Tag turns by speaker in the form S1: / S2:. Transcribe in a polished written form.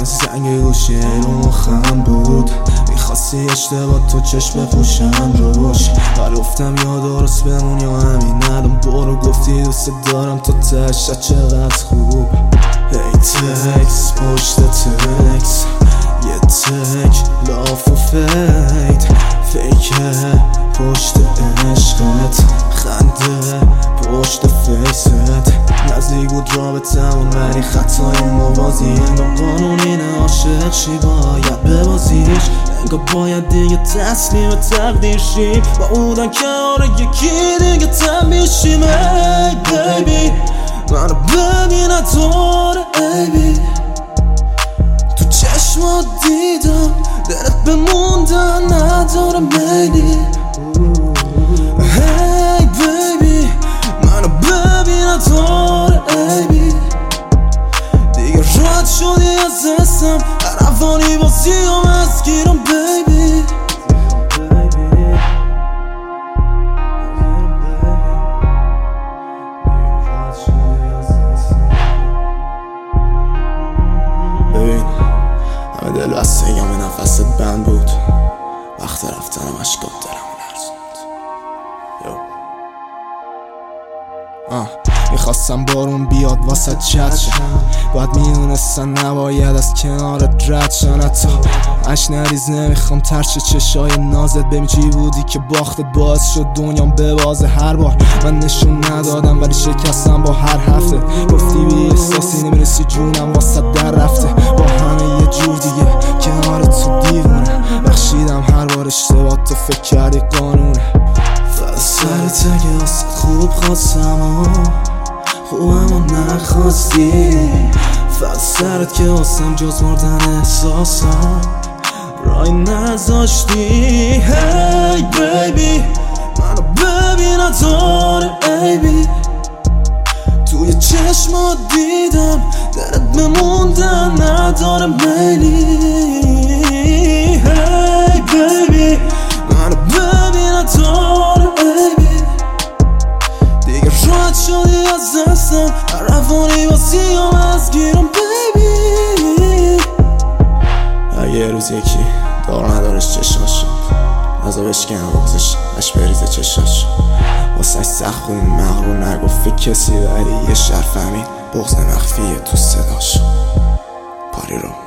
S1: سنگ گوشی رو مخم بود، میخواستی اشتباه تو چشم پوشم روش. گفتم یا درست بمون یا همین الان برو، گفتی دوست دارم تو تشت چقدر خوب. هی تکس پشت تکس، یه تک لاف و فیکه پشت عشقت، خنده پشت فیست. نزدیک بود رابطمون ولی خطای موازی، انگار قانون اینه عاشق شی باید ببازیش، انگار باید دیگه تسلیم تقدیر شیم. با اونن کنار یکی دیگه تنبیه شیم. ای بیبی منو ببین نداره عیبی، تو چشمات دیدم دلت بموندن نداره میلی. هی بیبی منو ببین نداره عیبی، دیگه رد شدی از دستم، هر افغانی بازیم از گیرم بیبی. ببین همه دل بستگی همه نفست بند بود، وقت رفتنم اشکات دلمو لرزوند. میخواستم بارون بیاد واسه چت شم، باید میدونستن نباید از کنارت رد شن. حتی اش نریز نمیخوام ترش چشای نازت، ببین چی بودی که باختت باعث شد دنیام ببازه. هر بار من نشون ندادم ولی شکستم با هر هفته، گفتی بی احساسی نمیرسی جونم واسه در رفته. با همه یه جور دیگه کنار تو دیوونه، بخشیدم هر بار اشتباه تو فکر کردی قانونه. سرت اگه واسه خوب خواستم خوبمو نخواستی، فقط سرت که واسم جز مردن احساسم رای نذاشتی. هی بیبی منو ببین نداره عیبی، توی چشمات دیدم دلت بموندن نداره میلی. هی بیبی منو ببین نداره عیبی، دیگه رد شدی از دستم، هر افغانی بازیم از گیرم بیبی. اگه یه روز یکی دار ندارش چشاشو ازا بشکنه بغزش اش بریزه چشاشو، واسه سخت خونی مغرور نگفت کسی ولی یه شرف همین بغز مخفیه تو صداشو. پاری رو